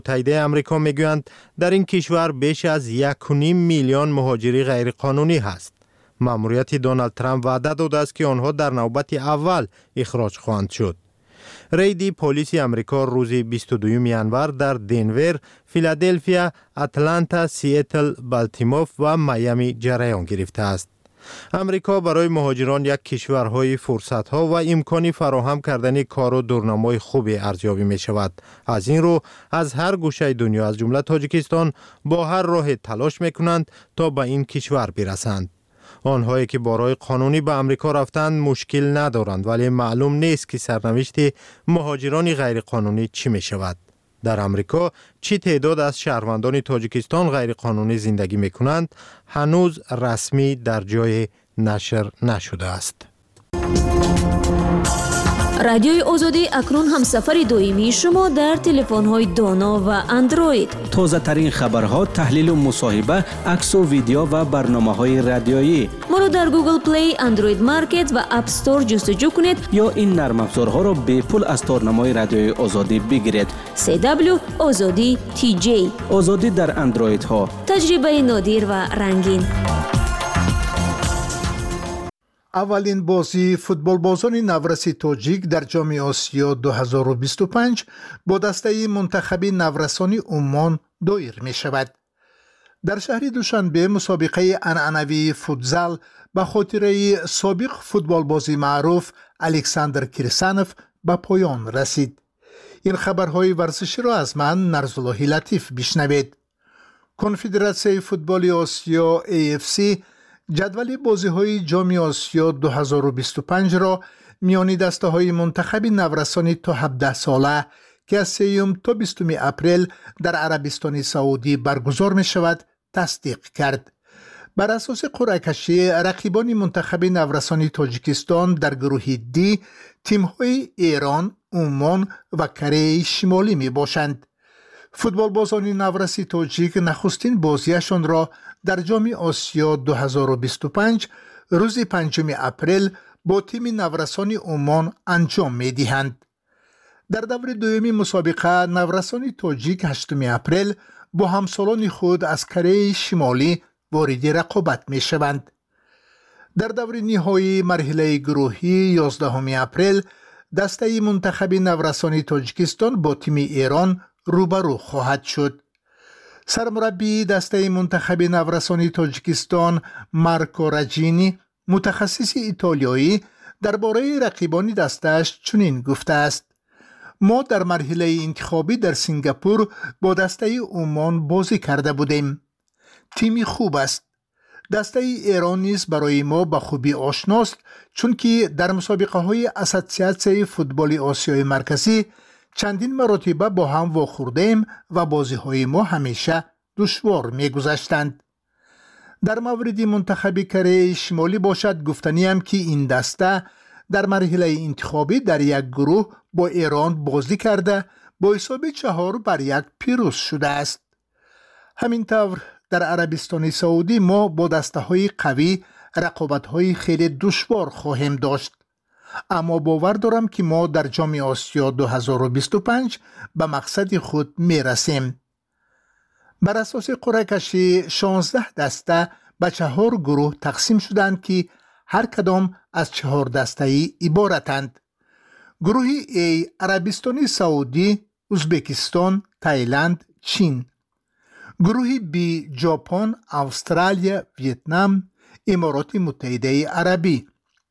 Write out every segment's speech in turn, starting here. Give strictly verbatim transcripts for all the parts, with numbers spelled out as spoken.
متحده آمریکا میگویند در این کشور بیش از یک و نیم میلیون مهاجری غیرقانونی هست. مأموریت دونالد ترامپ وعده داده است که آنها در نوبت اول اخراج خواهند شد. ریدی پلیس آمریکا روز بیست و دوم ژانویه در دنور، فیلادلفیا، اتلانتا، سیاتل، بالتیمور و میامی جریان گرفته است. امریکا برای مهاجران یک کشورهای فرصت‌ها و امکانی فراهم کردن کار و دورنمای خوبی ارزیابی می شود. از این رو از هر گوشه دنیا از جمله تاجیکستان با هر راه تلاش می کنند تا به این کشور برسند. آنهایی که با راه قانونی به امریکا رفتند مشکل ندارند، ولی معلوم نیست که سرنوشت مهاجران غیرقانونی چی می شود. در امریکا چی تعداد از شهروندان تاجیکستان غیرقانونی زندگی می کنند هنوز رسمی در جای نشر نشده است. رادیوی آزادی اکنون هم سفر دائمی شما در تلفن‌های دانا و اندروید. تازه ترین خبرها، تحلیل و مصاحبه، عکس و ویدیو و برنامه‌های رادیویی. ما را در گوگل پلی، اندروید مارکت و اپ استور جستجو کنید یا این نرم افزارها را به پول از تارنمای رادیوی آزادی بگیرید. سی دبلیو آزادی تی جی. آزادی در اندروید ها. تجربه نادر و رنگین. اولین بازی فوتبالبازان نورسی تاجیک در جام آسیا دو هزار و بیست و پنج با دسته منتخب نورسانی عمان دایر می شود. در شهر دوشنبه مسابقه عنعنوی فوتزال به خاطره سابق فوتبالبازی معروف الکساندر کریسانف به پایان رسید. این خبرهای ورزشی را از من نرزاللهی لطیف بشنوید. کنفدراسیون فوتبال آسیا ای اف سی جدول بازی‌های جام آسیا دو هزار و بیست و پنج را میان دسته‌های منتخب نورسانی تا هفده ساله که از سوم تا بیستم اپریل در عربستان سعودی برگزار می‌شود تصدیق کرد. بر اساس قرعه کشی رقیبان منتخب نورسانی تاجیکستان در گروه دی تیم‌های ایران، عمان و کره شمالی می‌باشند. فوتبالبازان نورسی تاجیک نخستین بازیشان را در جام آسیا دو هزار و بیست و پنج روز پنجم اپریل با تیم نورسان عمان انجام می دهند. در دور دومی مسابقه نورسان تاجیک هشتم اپریل با همسالان خود از کره شمالی وارد رقابت می شوند. در دور نهایی مرحله گروهی یازدهم اپریل دسته منتخب نورسان تاجیکستان با تیم ایران روبرو خواهد شد. سرمربی دسته منتخب نورسانی تاجیکستان مارکو راجینی متخصص ایتالیایی درباره رقیبان دسته‌اش چنین گفته است: ما در مرحله انتخابی در سنگاپور با دسته عمان بازی کرده بودیم. تیمی خوب است. دسته ایران نیز برای ما به خوبی آشناست، چون که در مسابقه های اساسیاسیون فوتبال آسیای مرکزی چندین مرتبه با هم واخوردیم و بازی های ما همیشه دشوار می گذشتند. در مورد منتخب کره شمالی باشد گفتنیم که این دسته در مرحله انتخابی در یک گروه با ایران بازی کرده با حساب چهار بر یک پیروز شده است. همینطور در عربستان سعودی ما با دسته های قوی رقابت های خیلی دشوار خواهیم داشت. اما باور دارم که ما در جام آسیا دو هزار و بیست و پنج به مقصد خود می رسیم. بر اساس قرعه کشی شانزده دسته به چهار گروه تقسیم شدند که هر کدام از چهار دسته ای عبارتند. گروه A عربستان سعودی، ازبکستان، تایلند، چین. گروه B ژاپن، استرالیا، ویتنام، امارات متحده عربی.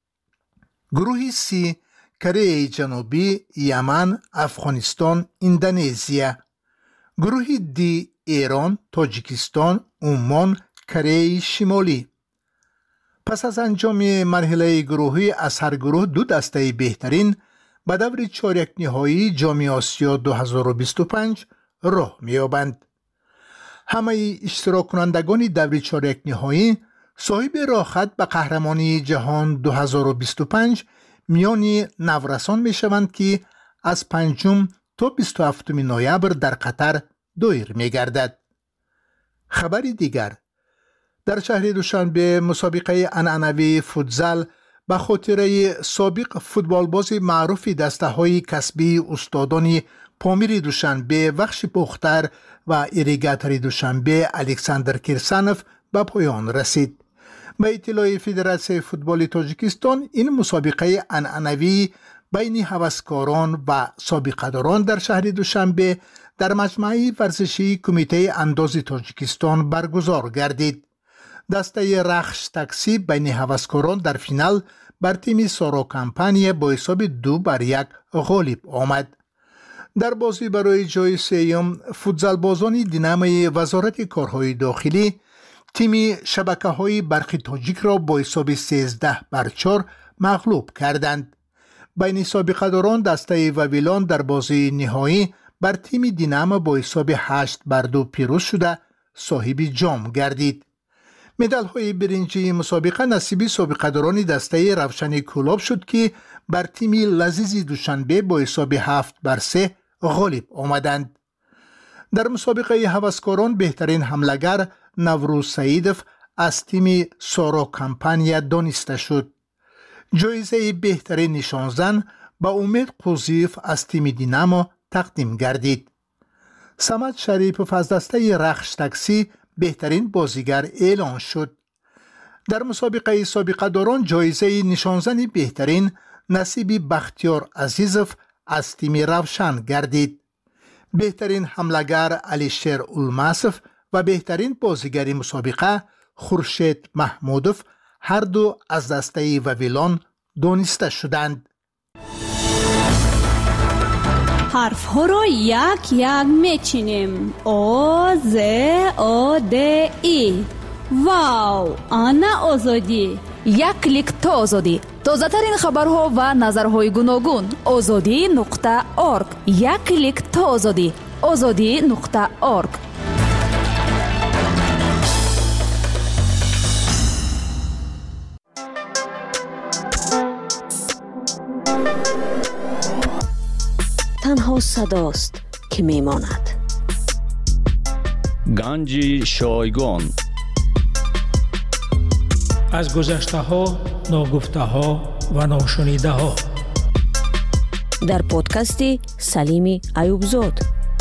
گروه C کره جنوبی، یمن، افغانستان، اندونزیا. گروه D ایران، تاجیکستان، عمان، کره شمالی. پس از انجام مرحله گروهی از هر گروه دو دسته بهترین به دور چهارک نهایی جام آسیا دو هزار و بیست و پنج راه می‌یابند. همه اشتراک کنندگان دور چهارک نهایی صاحب راحت به قهرمانی جهان دو هزار و بیست و پنج میان نورسان می شوند که از پنجم تا بیست و هفتم نوامبر در قطر دایر می گردد. خبر دیگر: در شهر دوشنبه مسابقه عنعنوی فوتزال به خاطره سابق فوتبالباز معروف دسته های کسبی استادان پامیر دوشنبه، وخش پختر و ایریگاتری دوشنبه الکساندر کیرسانوف به پایان رسید. به اطلاع فدراسیون فوتبال تاجیکستان، این مسابقه عنعنوی بین هوسکاران و سابقه‌داران در شهر دوشنبه در مجمع ورزشی کمیته انداز تاجیکستان برگزار گردید. دسته رخش تاکسی بین هوسکاران در فینال بر تیم سارا کمپانی با حساب دو بر یک غالب آمد. در بازی برای جای سوم، فوتزال بازان دینامای وزارت کارهای داخلی تیم شبکه‌های برق تاجیک را با حساب سیزده بر چهار مغلوب کردند. بین سابقه‌داران دسته وویلان در بازی نهایی بر تیم دینamo با حساب هشت بر دو پیروز شده صاحب جام گردید. مدال های برنجی مسابقه نصیب سابقه‌داران دسته روشن کلاب شد که بر تیم لذیذ دوشنبه با حساب هفت بر سه غالب آمدند. در مسابقه هوسکاران بهترین حملگر نوروز سعیدوف از تیم سارا کمپانیا دانسته شد. جایزه بهترین نشانزن با امید قوزیف از تیم دینamo تقدیم گردید. صمد شریف از دسته رخش تاکسی بهترین بازیگر اعلان شد. در مسابقه سابقه داران جایزه نشانزن بهترین نصیب بختیار عزیزوف از تیم روشن گردید. بهترین حملگر علیشیر اولماسوف و بهترین بازیگر مسابقه خورشید محمودوف هر دو از دسته وویلان دانسته شدند. حرف ها را یک یک میچینیم. او ز او د ای. واو، آنا آزادی. یک کلیک تا آزادی. تازه ترین خبرها و نظرهای گوناگون. آزادی نقطه ارگ. یک کلیک تا آزادی. آزادی نقطه ارگ. تنها صداست که میماند. گنج شایگان. از گذشته ها، ناگفته ها و ناشنیده ها. در پادکستی سلیمی ایوبزاد.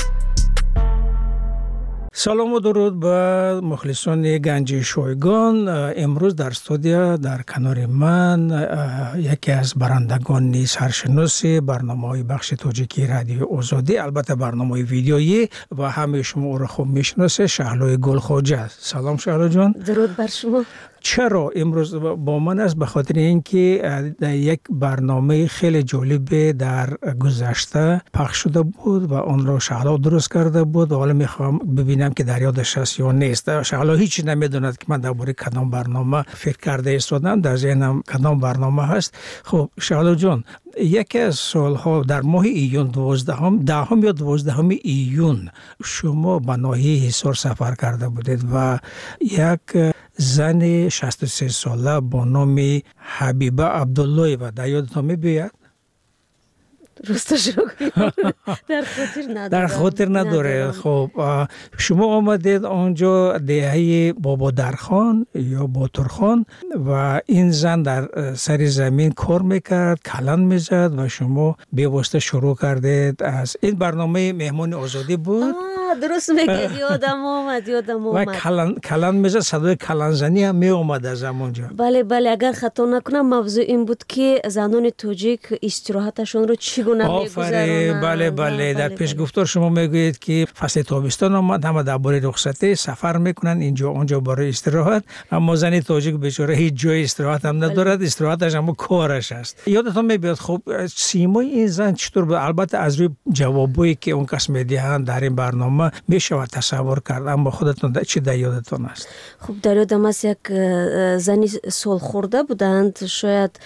سلام و درود به مخلصان گنج شایگان. امروز در استودیو در کنار من یکی از برندگان سرشناس برنامه‌های بخش تاجیکی رادیو آزادی، البته برنامه ویدیویی و همه شما او را خوب میشناسه، شهلا گلخواجه. سلام شهلا جان. درود بر شما. چرا امروز با من است؟ به خاطر اینکه یک برنامه خیلی جالب در گذشته پخش شده بود و آن را شهلا درست کرده بود و حالا میخوام ببینم که در یادش هست یا نیست. شهلا هیچ نمیدوند که من درباره کدام برنامه فکر کرده ایستادم، در ذهنم کدام برنامه هست. خب شهلا جان، یکی از سالها در ماه ایون دوازدهم دهم یا دوازدهم ایون شما به ناحیه حصار سفر کرده بودید و یک زن شصت و سه ساله با نام حبیبه عبدالله و در یادتان می‌بیاد؟ راستش رو در خاطر نداره. در خاطر نداره. خب شما آمدید آنجا دهه بابا درخان یا باترخان و این زن در سر زمین کار میکرد، کلان میزد و شما به واسطه شروع کردید. از این برنامه مهمان آزادی بود. درست میگید، یادم آمد یادم آمد و کلان کلان میزد، صدای کلان زنی هم می اومد از همونجا. بله بله، اگر خطا نکنم موضوع این بود که زنان تاجیک استراحتشون رو چگونه میگذرونن. بله بله، در پیش گفتار شما میگویید که فصل تابستان آمد، همه درباره رخصتی سفر میکنن اینجا اونجا برای استراحت، اما زن تاجیک بیچاره هیچ جای استراحت هم ندارد. استراحتش هم کارش است. یادتون میاد خب سیمای این زن چطور بود؟ البته از روی جوابایی که اون کس میدهند در این برنامه میشه تصور کرد، اما خودتون چی در یادتون است؟ خب در یادم است یک زنی سال خورده بودند، شاید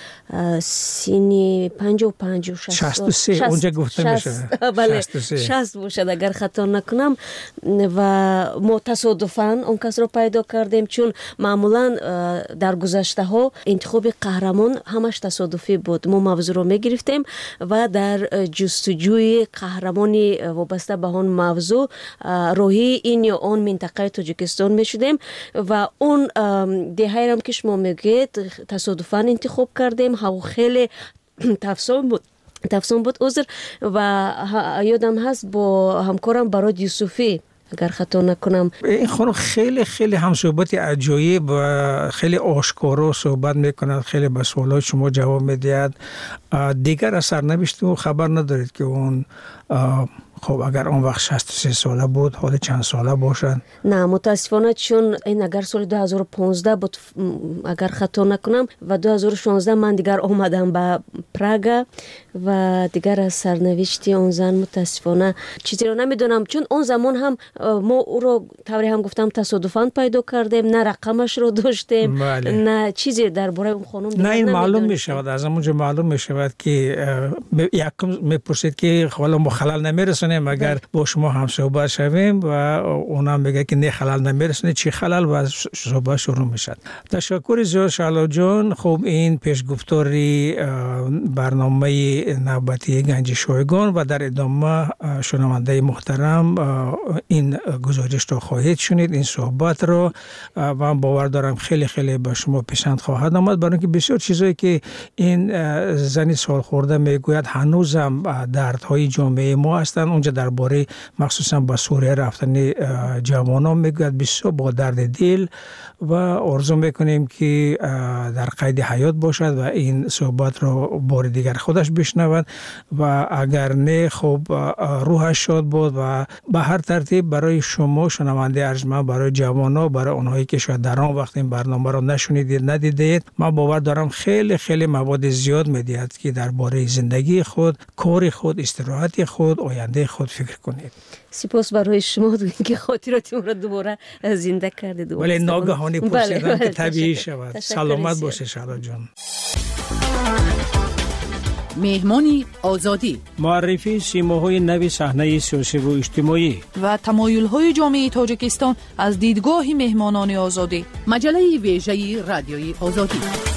سینی پنج و پنج و شست شست و سه اونجا گفته میشه. بله شست باشد اگر خطا نکنم. و ما تصادفاً اون کس رو پیدا کردیم، چون معمولا در گذشته ها انتخاب قهرمان همش تصادفی بود. ما موضوع رو میگرفتیم و در جستجوی قهرمانی وابسته به اون موضوع روحی این یا اون منطقه تاجیکستان می شدیم و اون دهه هم که شما میگید تصادفاً انتخاب کردیم. هوا خیلی تفصیل بود تفسون بود عذر. و یادم هست با همکارم براد یوسفی اگر خطا نکنم، این خانم خیلی خیلی هم صحبت عجایب و خیلی آشکارا صحبت میکند، خیلی به سوالات شما جواب میدهد. دیگر از سرنوشت او خبر ندارید که اون خب اگر اون وقت شصت و سه ساله بود حالا چند ساله باشد؟ نه متاسفانه، چون این اگر سال دو هزار و پانزده بود اگر خطا نکنم و دو هزار و شانزده من دیگر آمدم به پراگ و دیگر از سرنوشتی اون زن متاسفانه چیزی رو نمیدونم، چون اون زمان هم ما او رو طوری هم گفتم تصادفاً پیدا کردیم، نه رقمش رو داشتیم بله. نه چیزی درباره اون خانم نه این معلوم می شود، از همونجا معلوم می شود که یکم میپرسید که حالا ما خلل نمیرسونیم اگر با شما هم صحبت شویم و اونا میگه که نه خلل نمیرسونه، چی خلل و صحبت شروع میشد. تشکر زیاد شعلا جان. خب این پیشگفتاری برنامه نوبتی گنج شایگان و در ادامه شنونده محترم این گزارش رو خواهید شنید، این صحبت رو، و من باور دارم خیلی خیلی به شما پسند خواهد آمد، برای اینکه بسیار چیزایی که این زنی سال خورده میگوید هنوزم دردهای جامعه ما هستند. اونجا درباره مخصوصا با سوریه رفتن جوانان میگوید بسیار با درد دل و آرزو میکنیم که در قید حیات باشد و این صحبت رو بار دیگر خودش بشنود و اگر نه خب روحش شاد بود. و به هر ترتیب برای شما شنونده ارجمند، برای جوانان، برای اونهایی که شاید در آن وقت این برنامه رو نشنیدید ندیدید، من باور دارم خیلی خیلی مواد زیاد میدهد که درباره زندگی خود، کار خود، استراحت خود، آینده خود فکر کنید. سپاس برای شما که خاطرات ما را دوباره زنده کردید. ولی ناگهانی پرسیدم که طبیعی شود. سلامت باشه شعلا جان. مهمانی آزادی، معرفی سیماهای نوی صحنه سیاسی و اجتماعی و تمایل‌های جامعه تاجیکستان از دیدگاه مهمانان آزادی. مجله ویژه رادیوی آزادی.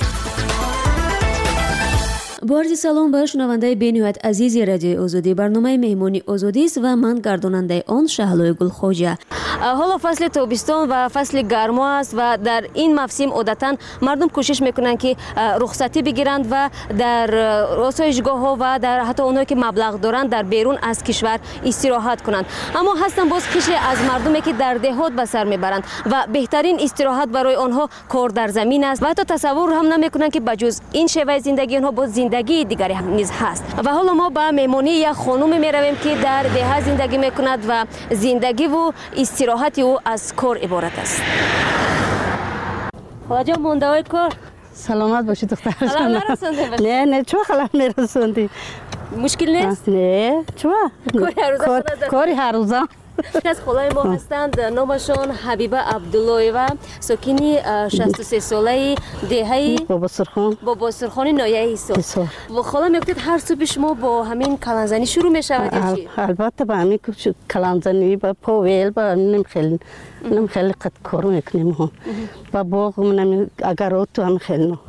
با عرض سلام به شنونده بین‌نهایت عزیز رادیوی آزادی. برنامه مهمانی آزادی است و من گرداننده آن شهلای گلخواجه. حالا فصل تابستان و فصل گرما است و در این موسم عادتاً مردم کوشش میکنند که رخصتی بگیرند و در آسایشگاه ها و در حتی اونایی که مبلغ دارند در بیرون از کشور استراحت کنند. اما هستن باز قشری از مردمی که در دهات به سر میبرند و بهترین استراحت برای آنها کار در زمین است و حتی تصور هم نمیکنند که بجز این شیوه زندگی آنها باز زندگی دیگری هم نیز هست. و حالا ما به مهمانی یک خانم میرویم که در ده زندگی میکند و زندگی و استراحت او از کار عبارت است. خواجه مونده های کار سلامت باشی دختر جان. خلال نرسونده باشی؟ نه نه چو خلال میرسوندی؟ مشکل نیست؟ نه چو کاری هر روزه. یک از خالای ما هستند، نامشان حبیبه عبداللهیوه، ساکنی شصت و سه ساله دهه بابا سرخان بابا سرخان نایه ایسا. و خالا میگفتید هر صبح شما با همین کلانزنی شروع میشود یا چی؟ البته با همین کلانزنی با پاویل با نم خیلی نم خیلی قد کار میکنیم هم با باغ منم اگرات تو هم خیلی نو.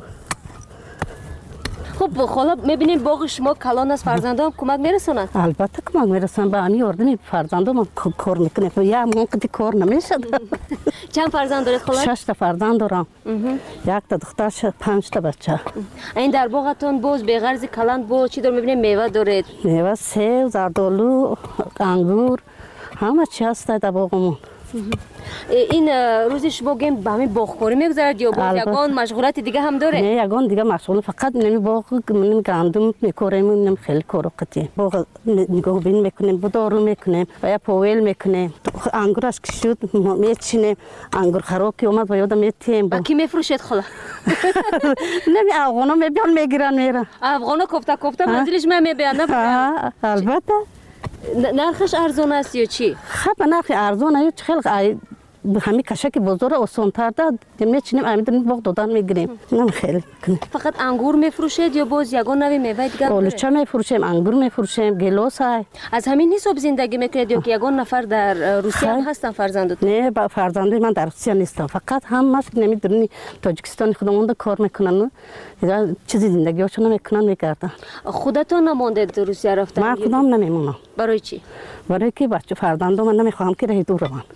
خب خالا میبینیم باغ شما کلان از فرزندان کمک میرسونند؟ البته کمک میرسونند، با همین اردنی فرزندان کار میکنه و یا من قدی کار نمیشد. چند فرزند دارید خالا؟ شش تا فرزند دارم. یک تا دختر، پنج تا بچه. این در باغتون باز به غرض کلان با چی دار میبینیم؟ میوه دارید؟ میوه سیب، زردآلو، انگور، همه چی هست در باغمون. این روزی شما گیم با همین باغکاری میگذارد یا باز یگان مشغولات دیگه هم داره؟ نه یگان دیگه مشغول، فقط نمی باغ من گندم میکاریم، نمی خیلی کارو قطعی باغ نگاه بین میکنیم، بدارو میکنیم و یا پاویل میکنیم، انگورش که شد میچینیم، انگور خراب که اومد و یادم میتیم. با کی میفروشید خلا؟ نمی افغانا میبیان میگیرن میرن. افغانا کوفته کوفته منزلش من میبیان نه؟ البته. نرخش ارزان است یا چی؟ خب نرخ ارزان است، خیلی همین کشک بزرگ آسان تر داد میچینیم همین باغ دادن میگیریم. نم خیلی فقط انگور میفروشید یا باز یگان نوی میوه دیگه؟ آلوچه میفروشیم، انگور میفروشیم، گیلاس های. از همین حساب زندگی میکنید یا که یگان نفر در روسیه هم هستن فرزندتون؟ نه با فرزندای من در روسیه نیستم، فقط همش نمیدونی تاجیکستان خودمون کار میکنن، چیزی زندگیشون نمیکنن میگردن. خودتون نموندید روسیه رفتن؟ من خودم نمیمونم. برای چی؟ برای که بچه فرزندام من نمیخوام که راه دور روم.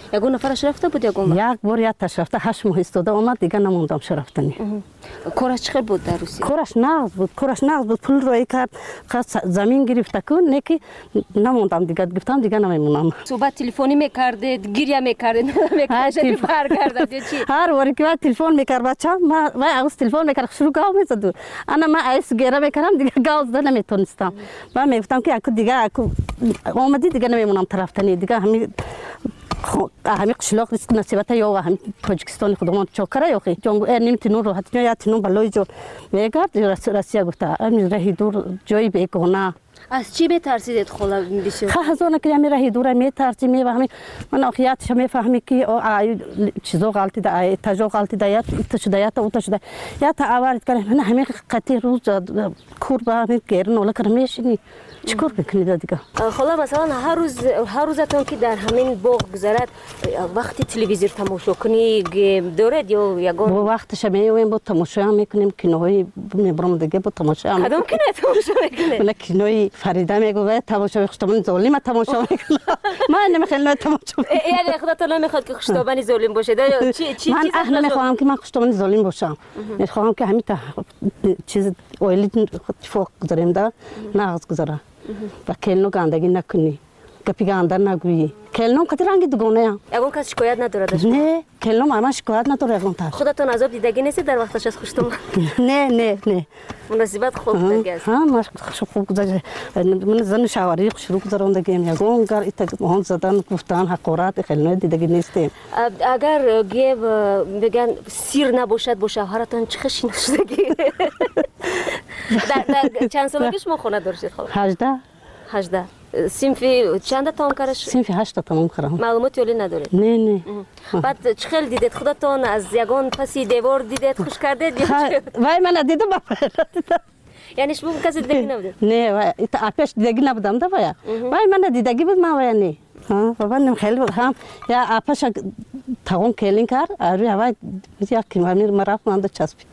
یگون نفرش رفته بود یگون یک بار یک تاش رفته هشت ماه استاده اومد دیگه نموندم چه رفتنی. کارش چقدر بود در روسیه؟ کارش نقد بود کارش نقد بود پول روی کرد خواست زمین گرفته کن نکی نموندم دیگه گفتم دیگه نمیمونم. صحبت تلفنی میکردید گریه میکردید نمیکردید برگردید چی؟ هر وقتی که تلفن میکرد بچه ما ما از تلفن میکرد شروع گاو میزد انا ما ایس گیره میکردم دیگه گاو زدن نمیتونستم و میگفتم که اكو دیگه اكو اومدی دیگه نمیمونم طرفتنی دیگه همین همین قشلاق ریسک نصیبت یا همین تاجیکستان خودمان چاکره یا خی جنگ نمیتونم راحت یا تنو بالای جو میگرد راسیا گفته امروز راهی دور جایی بیگانه. از چی بترسیدید خلا بسیار؟ خازونه که می راهی دور میترسی میفهمی من آخیاتش میفهمی که چیزا غلطی ده تجا غلطی ده یا تشدیات او تشدیات یا تعارض کنه من همین قطعی روز کور با همین گرن ولی کرمیشنی چیکار بکنید دیگه؟ خلا مثلا هر روز هر روزتون که در همین باغ گذرد وقتی تلویزیون تماشا کنی دارید یا یگان با وقتش میویم با تماشا میکنیم کینوی میبرم دیگه با تماشا کدوم کینه تماشا میکنه؟ من کینوی فریده میگه تماشا خوشتمن ظالم تماشا میکنه من نمیخوام تماشا یعنی خودت نمیخواد که خوشتمن ظالم باشه چی چی من اهل نمیخوام که من خوشتمن ظالم باشم میخوام که همین چیز اولی فوق گذاریم ده ناز گذاره و کلنو گندگی نکنی گپی گندر نگویی کلنو کتی رنگی دوگانه ام یگون کس شکایت نداره داشت نه کلنو من شکایت نداره یگون تا خودتون عذاب دیدگی نیست در وقتش از خوشتم نه نه نه مناسبت خوب دیگه است ها من خوب گذاشت من زن شاوری شروع کردم دیگه یگون کار ایت مهون زدن گفتن حقارت کلنو دیدگی نیستیم اگر گیب بگن سیر نباشد با شوهرتون چه خشی نشدگی در چند سالگی شما خونه داشتید خب هجده هجده سینفی چند تام کارش سینفی هشت تام کردم معلوماتی ولی ندارید نه نه بعد چه خیلی دیدید خودتون از یگان پسی دیوار دیدید خوش کردید وای من دیدم یعنی شما کسی دیدگی نبودید نه وای آپش دیدگی نبودم ده وای وای من دیدگی بود ما وای نه ها بابا نم خیلی هم یا آپش تاون کلین کار آره وای یا کی من مرا من چسبید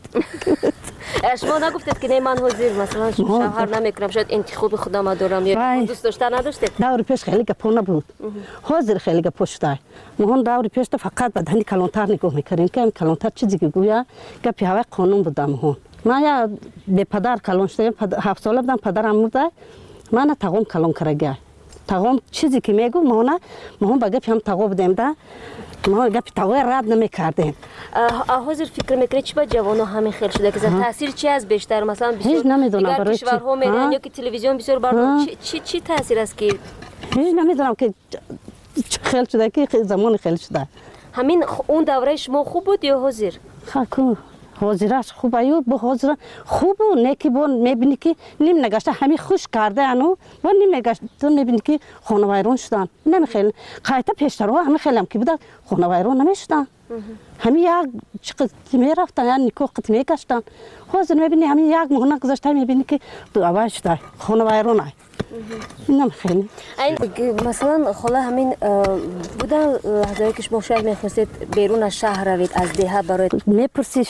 شما نگفتید که نه من حاضر مثلا شوهر نمیکنم شاید انتخاب خودم دارم یا دوست داشتن نداشتید دور پیش خیلی گپ نبود حاضر خیلی گپ شده مهون دور پیش فقط بدنی کلانتر نگاه میکردیم که کلانتر چیزی که گویا گپ هوا قانون بودم مهون ما یا به پدر کلان شده هفت ساله بودم پدرم مرده من تاقم کلان کرده تاقم چیزی که میگو مهونه مهون با گپ هم تاقو بودیم ده ما گپ تاقو رد نمیکردیم حاضر فکر میکنید چی با جوانا همین خیلی شده که تاثیر چی از بیشتر مثلا بسیار هیچ نمیدونم برای چی کشورها میرن یا که تلویزیون بسیار بر چی چی تاثیر است که هیچ نمیدونم که خیلی شده که زمان خیلی شده همین اون دوره شما خوب بود یا حاضر خاکو حاضرش خوب ایو با حاضر خوب و نکی بون میبینی که نیم نگشته همین خوش کرده انو و نیم نگشته تو میبینی که خانه ویران شدن نمیخیل خیلی پیشترها همین خیلی هم که بودن خانه ویران نمیشدن همین یک چقدر میرفتن یا نیکو قط میگشتن حاضر میبینی همین یک مهنه گذاشته میبینی که دو اول شده خانه ویران های اینم خیلی مثلا خلا همین بودن لحظه‌ای که شما شاید میخواستید بیرون از شهر روید از دیها برای میپرسی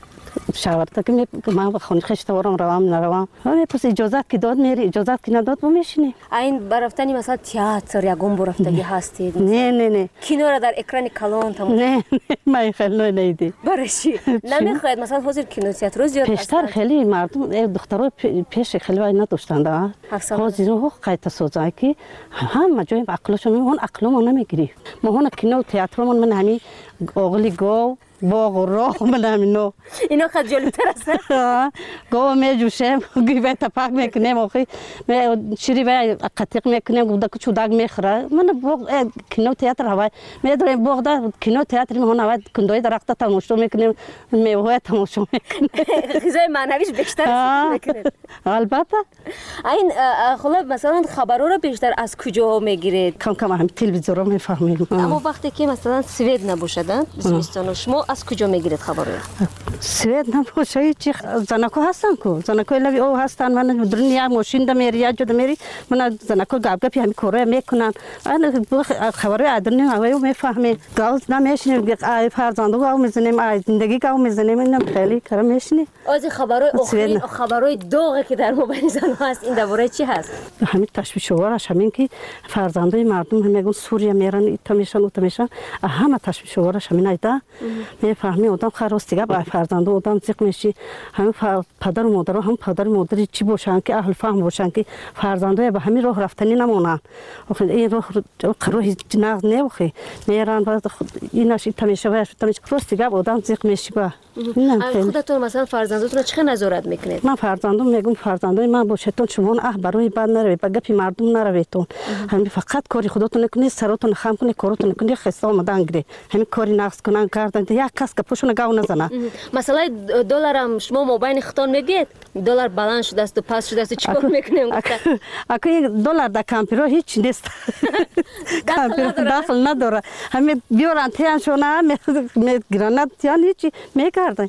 شاورتا که من خونه خشت ورم روام نروام میپرسی اجازت که داد میری اجازت که نداد و میشینی این برفتنی مثلا تئاتر یا گم برفتگی هستید نه نه نه کینو را در اکران کلان تمام نه من خیلی نیدی برای چی نمیخواید مثلا حاضر کینو تئاتر زیاد پیشتر خیلی مردم دخترها پیش خیلی وای نداشتند حاضر رو قایت سوزای که هم جای عقلشون اون عقلمون نمیگیری ما هون کینو تئاترمون من همین اوغلی گو باغ و راه من همینو اینا خیلی جالب‌تر است گو میجوشم گیبه تپاک میکنم آخی شیری و قطیق میکنم گودا که چوداگ میخوره من باغ کینو تئاتر هوای میداریم باغ دا کینو تئاتر میهون هوای کندوی درخت تماشا میکنیم میوه تماشا میکنیم غذای معنویش بیشتر میکنیم البته این خلا مثلا خبرها رو بیشتر از کجا میگیرید کم کم هم تلویزیون رو میفهمیم اما وقتی که مثلا سوئد نباشدن زمستان شما از کجا میگیرید خبر؟ سوید نباشه چی زنکو هستن کو زنکو لبی او هستن من دنیا ماشین د میری یا جد میری من زنکو گاب گپ همین کاره میکنن انا خبر ادنی هوای میفهمه گاز نمیشنیم فرزندو گاو میزنیم زندگی گاو میزنیم اینم خیلی کار میشنی از خبرای آخرین خبرای داغی که در موبایل زن هست این درباره چی هست؟ همین تشویش وارش همین که فرزندای مردم میگن سوریه میرن ایتا میشن اوتا میشن همه تشویش وارش همین ایدا میفهمی آدم خراستی با فرزندو آدم زیق میشی همین پدر و مادر هم پدر و مادری چی باشن که اهل فهم باشن که فرزندای به همین راه رفتنی نمونن آخه این راه قروه جناز نبخی میرن بعد ایناش ایتا میشه و ایتا میشه خراستی با آدم زیق میشی با خودتون مثلا فرزندتون چه نظارت میکنید؟ من فرزندم میگم فرزندای من باشتون شما اه برای بد نروید با گپی مردم نرویدتون همین فقط کاری خودتون نکنید سرتون خم کنید کارتون نکنید خسته آمدن گیری همین کاری نقص کنن کردن یک کس که پوشون گاو نزنه مثلا دلار هم شما مابین خودتون میگید دلار بلند شده است و پس شده است چیکار میکنیم؟ اگه دلار در کامپیوتر هیچ نیست کامپیوتر داخل نداره همین بیارن تیانشونه میگیرن تیان هیچی میکردن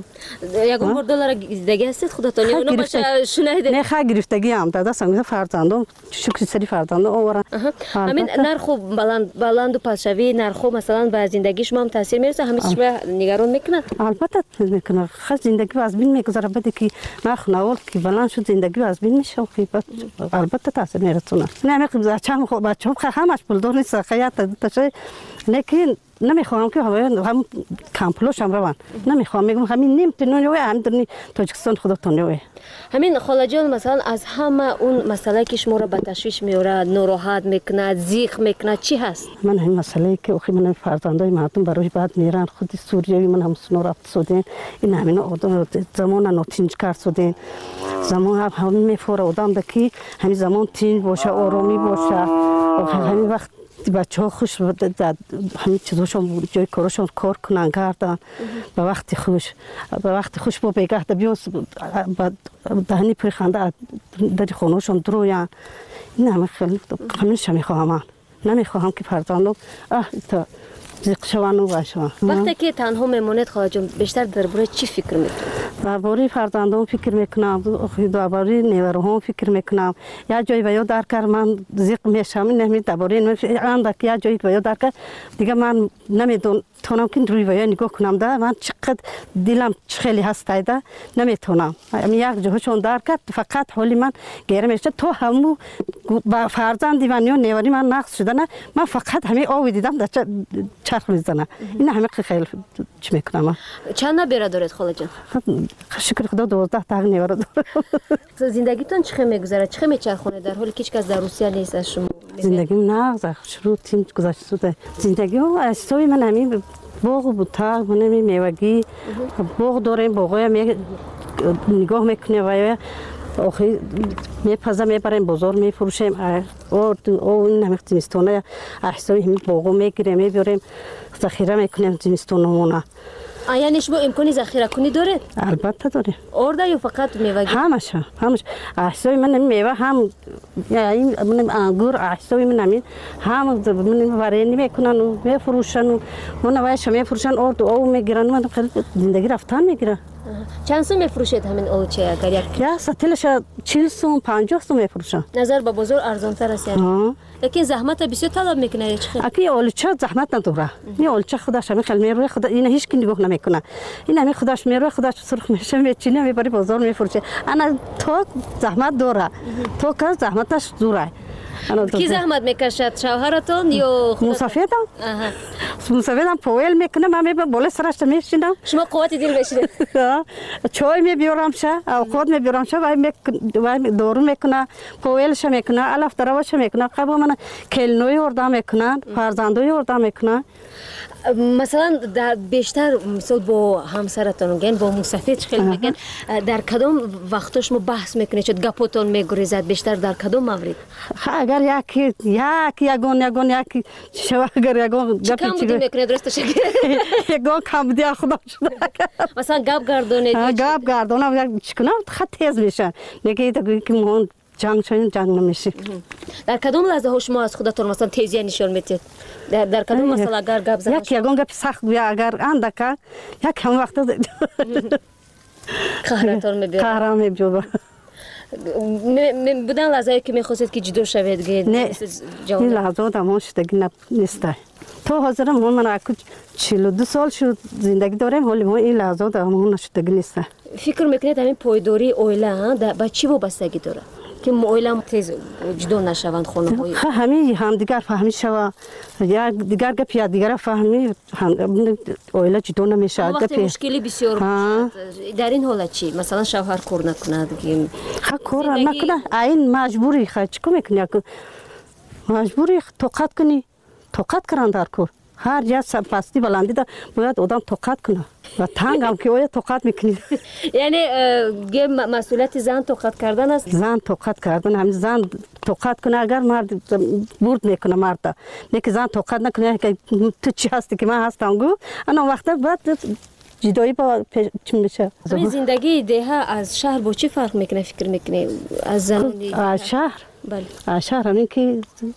یکم بار دلار دیگه هستید خودتون یا اونو باشه شنیدید؟ نه خا گرفتگی هم داده سنگ فرزندم شکر سری فرزندم آورن همین نرخو بلند بلند و پاسشوی نرخو مثلا به زندگی شما هم تاثیر میرسه همین شما نگران میکنه البته میکنه خاص زندگی از بین میگذره بده که نرخ نوال که بلند شد زندگی از بین میشه البته تاثیر میرسونه نه میگم بچه‌م خو بچه‌م همش پول دور نیست خیاط تشه لیکن نمیخوام که هم کامپلوش هم روان نمیخوام میگم همین نیم تنونی هم درنی تاجیکستان خودتون همین خاله جان مثلا از همه اون مسئله که شما را به تشویش میاره ناراحت میکنه زیق میکنه چی هست؟ من همین مسئله که اخی من فرزندای مردم برای بعد میرن خود سوریوی من هم سنو رفت سودین این همین آدم زمان ناتینج کرد سودین زمان هم همین میفوره آدم دکی همین زمان تینج باشه آرامی باشه همین وقت بچه ها خوش همین چیزاشون جای کارشون کار کنن کردن به وقت خوش به وقت خوش با بگه بیاس دهنی پری خنده در خونهشون درویان این همه خیلی همینش میخواهم من نمیخواهم که فرزندم اه تا زیق شوان و باشم وقتی که تنها میمونید خواهد جان بیشتر درباره چی فکر میکنید؟ درباره فرزندم فکر میکنم درباره نیروهم فکر میکنم یا جایی بیاد در کار من زیق میشم نمی درباره اندک یا جایی بیاد در کار دیگه من نمیدونم تونم که روی ویا نگاه کنم ده من چقدر دلم خیلی هسته ده نمیتونم یک جهشون در کرد فقط حالی من گیره میشه تو همو با فرزندی من یا نیوری من نقص شده نه من فقط همین آوی دیدم در چرخ میزنه این همه خیلی چی میکنم چند نبیره دارید خاله جان؟ شکر خدا دوازده تا نیوره دارم زندگیتون چخه میگذره چخه میچرخونه در حالی که هیچ کس در روسیه نیست از شما زندگیم نه شروع تیم گذشته شده زندگی از سوی من همین باغ بود تا من میوگی باغ داریم باغای می نگاه میکنه و آخه میپزه میبریم بازار میفروشیم اور او این همه زمستونه احسای همین باغو میگیریم میبریم ذخیره میکنیم زمستونمونه یعنی شما امکانی ذخیره کنی داره؟ البته داره. آرده یا فقط میوه؟ همش همش. احسای من میوه هم یعنی من انگور احسای من همین هم من وارینی میکنن و میفروشن و من وایش میفروشن آرد او میگیرن من خیلی زندگی رفتن میگیره. چند سو میفروشید همین آلوچه اگر یک؟ یا ستیلش چهل سو پنجاه سو میفروشن. نظر به بازار ارزان تر است یعنی. لیکن زحمت بسیار طلب میکنه چه خیلی؟ اکی آلوچه زحمت نداره. این آلوچه خودش همین خیلی میروه خدا این هیچ کی نگاه نمیکنه. این همین خودش میروه خودش سرخ میشه میچینه میبری بازار میفروشه. انا تو زحمت داره. تو که زحمتش دوره. کی زحمت میکشد شوهرتون یا مسافرم؟ مسافرم پویل میکنه من میبرم بالا سرش میشینم. شما قوت دل بشید. چای میبیارم شه، اوقات میبیارم شه و می دورو میکنه، پویلش میکنه، الاف دروش میکنه. قبل من کلنوی وردا میکنن، فرزندوی وردا میکنن. مثلا در بیشتر مثلا با همسرتون گن با مسافر خیلی میگن در کدام وقتش ما بحث میکنید چه گپتون میگریزد بیشتر در کدام مورد اگر یکی یکی یگون یگون یکی شو اگر یگون گپی چی میکنید درستش یگون کم دی خدا شده مثلا گپ گردونه گپ گردونه چیکار خط تیز میشن میگه تو که مون جنگ شدیم جنگ نمیشه. در کدام لحظه ها شما از خودتون مثلا تیزی نشان میدید؟ در در کدام مثلا اگر گپ زدن یک یگان گپ سخت بیا اگر اندک یک هم وقت قهرتون میبینید قهرم میبینید بودن لحظه که میخواستید که جدا شوید گید نه این لحظه دمان شدگی نیست. تو حاضرم من اکو چهل و دو سال شد زندگی دارم ولی ما این لحظه دمان شدگی نیست. فکر میکنید همین پایداری اویله با چی وابستگی داره که اویله تیز جدا نشوند خونه های همین هم دیگر فهمی شوا یا دیگر گپ یا دیگر فهمی اویله جدا نمیشه. وقتی مشکلی بسیار در این حالت چی مثلا شوهر کار نکند گیم ها کار نکنه این مجبوری خواهد چیکار میکنی مجبوری طاقت کنی طاقت کردن در کار هر جا پستی بلندی دا باید آدم طاقت کنه و تنگ هم که باید طاقت میکنی یعنی مسئولیت زن طاقت کردن است زن طاقت کردن همین زن طاقت کنه اگر مرد برد میکنه مرد نه که زن طاقت نکنه که تو چی هستی که من هستم گو انا وقت بعد جدایی با چی میشه این زندگی ده از شهر با چی فرق میکنه فکر میکنی از زنانی از شهر بله از شهر همین که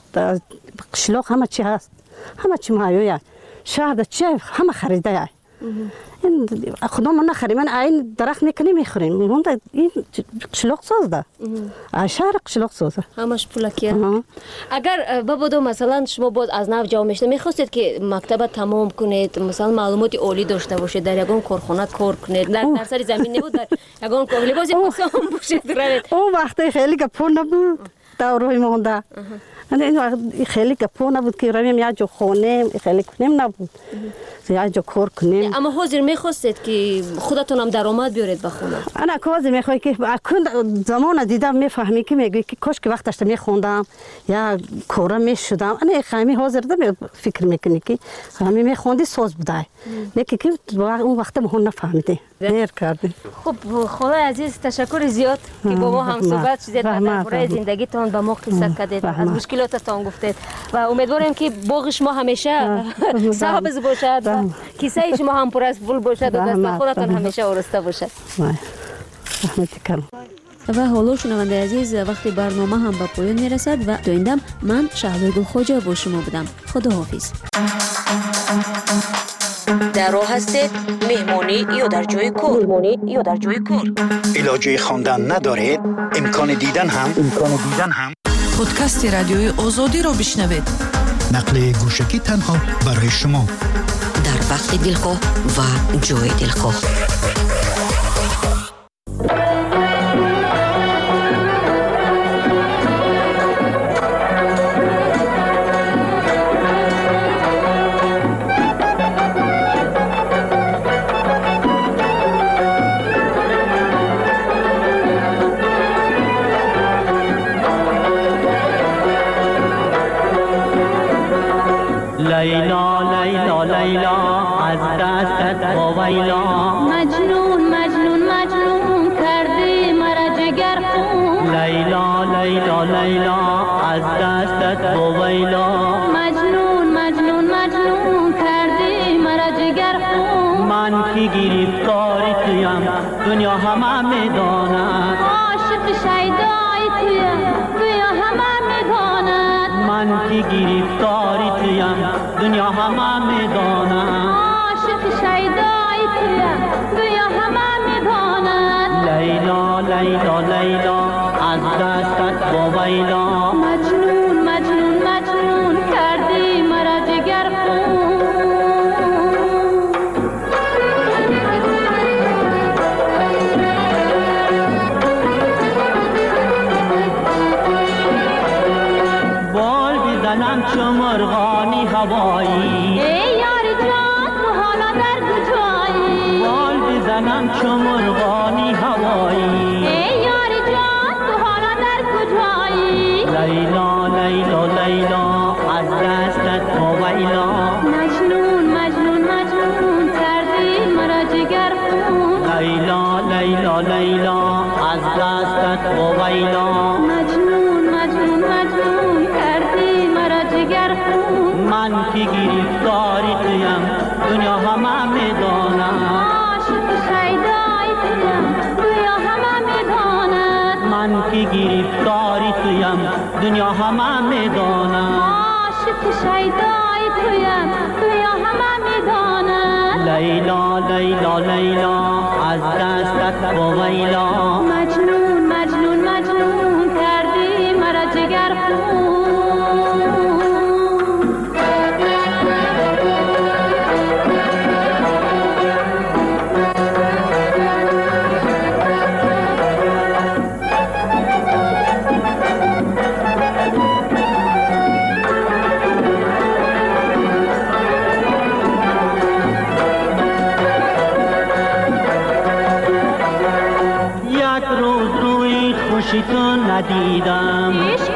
قشلاق همه چی هست همه چی مایویه شهر ده چی همه خریده این خدا من نخریم من این درخت میکنی میخوریم اون این قشلاق ساز ده از شهر قشلاق سازه همش پولکیه اگر بابا مثلا شما باز از نو جا میشته میخواستید که مکتب تمام کنید مثلا معلومات عالی داشته باشید در یگان کارخانه کار کنید در در سر زمین نبود در یگان کار لباس پوشان باشید روید اون وقتی خیلی گپو نبود دورای مونده این خیلی گپو نبود که رویم یا جو خونه خیلی کنیم نبود یا جو کار کنیم اما حاضر میخواستید که خودتون هم درآمد بیارید به خونه انا حاضر میخوای که اکن زمان دیدم میفهمی که میگی که کاش که وقتش میخوندم یا کارا میشدم انا خیلی حاضر دم فکر میکنی که همین میخوندی ساز بوده نه که اون وقت ما نفهمیدی دیر کردی خب خالای عزیز تشکر زیاد که با ما هم صحبت شدید درباره زندگیتون با ما قصه کردید از مشکلاتتون گفتید و امیدوارم که باغ شما همیشه سبز باشد و کیسه شما هم پر از پول باشد و دست خودتون همیشه آراسته باشد و حالا شنونده عزیز وقتی برنامه هم به پایان میرسد و تا ایندم من شهلا گلخواجه با شما بودم خداحافظ در راه هستید مهمانی یا در جای کار مهمانی یا در جای کار علاجه خواندن ندارید امکان دیدن هم امکان دیدن هم پادکست رادیوی آزادی رو بشنوید نقل گوشکی تنها برای شما در وقت دلخواه و جای دلخواه لیلا لیلا لیلا از دستت وایلا مجنون مجنون مجنون کردی مرا جگر خون لیلا لیلا لیلا از دستت وایلا مجنون مجنون مجنون کردی مرا جگر خون من که گرفتار تویم دنیا همه میداند عاشق شیدای تویم دنیا همه میداند من که گرفتار تویم دنیا همه میداند عاشق شیدای تویم دنیا همه میداند لیلا لیلا لیلا از دستت وایلا مجنون مجنون مجنون کردی مرا جگر خون بال بزنم چو مرغانی هوایی ای یار جان تو حالا در کجایی بال بزنم چو مرغانی هوایی ای یار جان تو حالا در کجایی لیلا لیلا لیلا از دستت وایلا مجنون مجنون مجنون کردی مرا جگر خون لیلا لیلا لیلا از دستت وایلا مجنون مجنون مجنون کردی مرا جگر خون من که گرفتاری تویم دنیا همه میداند عاشق شیدای تویم دنیا همه میداند من که گرفتاری تویم دنیا همه میدانم عاشق شیدای تویم دنیا همه میدانم لیلا لیلا لیلا از دستت با ویلا مجنون مجنون مجنون کردی مرا جگر خون خوشی تو ندیدم عشق